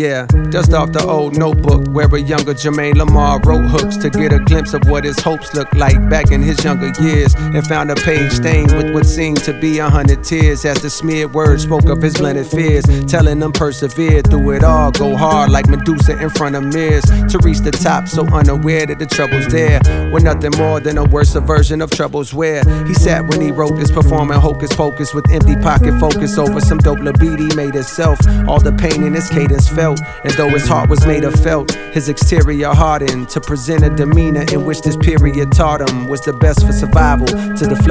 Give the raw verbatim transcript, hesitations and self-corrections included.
Yeah, dust off the old notebook where a younger Jermaine Lamar wrote hooks to get a glimpse of what his hopes looked like back in his younger years, and found a page stained with what seemed to be a hundred tears as the smeared words spoke of his blended fears, telling them persevere through it all, go hard like Medusa in front of mirrors to reach the top, so unaware that the trouble's there were nothing more than a worse version of troubles where he sat when he wrote this, performing hocus pocus with empty pocket focus over some dope libido he made himself. All the pain in his cadence felt, and though his heart was made of felt, his exterior hardened to present a demeanor in which this period taught him was the best for survival. To the